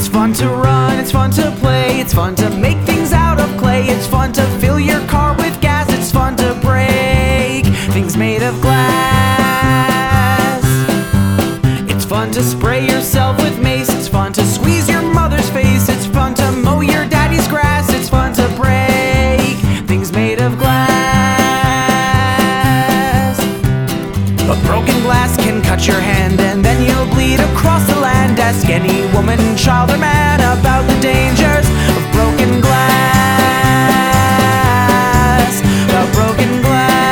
fun to run, it's fun to play, it's fun to make things out of clay, it's fun to fill your car with gas, it's fun to break things made of glass. It's fun to spray yourself with mace, it's fun to squeeze your mother's face, it's fun to mow your daddy's grass, it's fun to break things made of glass. But broken glass can cut your hand and then you'll bleed across the land. Ask any woman, child or man about the dangers of broken glass. About broken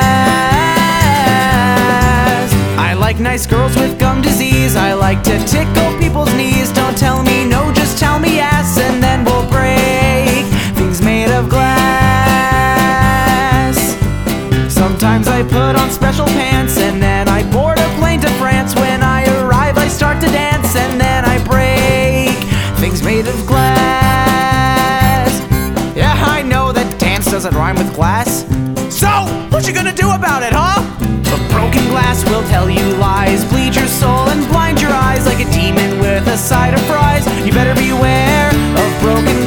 glass. I like nice girls with gum disease, I like to tickle people's knees. Don't tell me no, just tell me yes, and then we'll break things made of glass. Sometimes I put on special pants and then I board a plane to France. When I arrive I start to dance and then I break things made of glass. Yeah, I know that dance doesn't rhyme with glass. So, what you gonna do about it, huh? But broken glass will tell you lies, bleed your soul and blind your eyes like a demon with a side of fries. You better beware of broken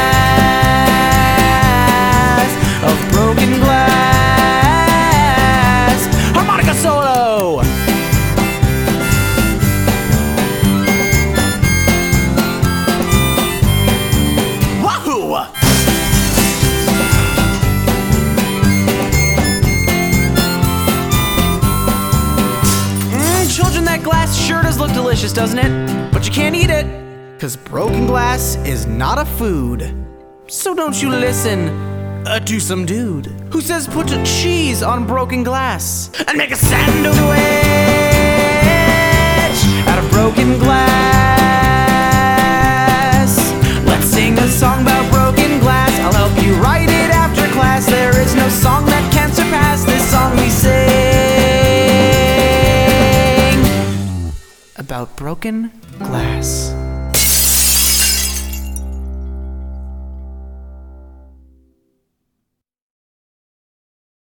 glass, of broken glass. Harmonica solo! Wahoo! Children, that glass sure does look delicious, doesn't it? But you can't eat it, 'cause broken glass is not a food. So don't you listen to some dude who says put cheese on broken glass and make a sandwich out of broken glass. Let's sing a song about broken glass, I'll help you write it after class. There is no song that can surpass this song we sing about broken glass.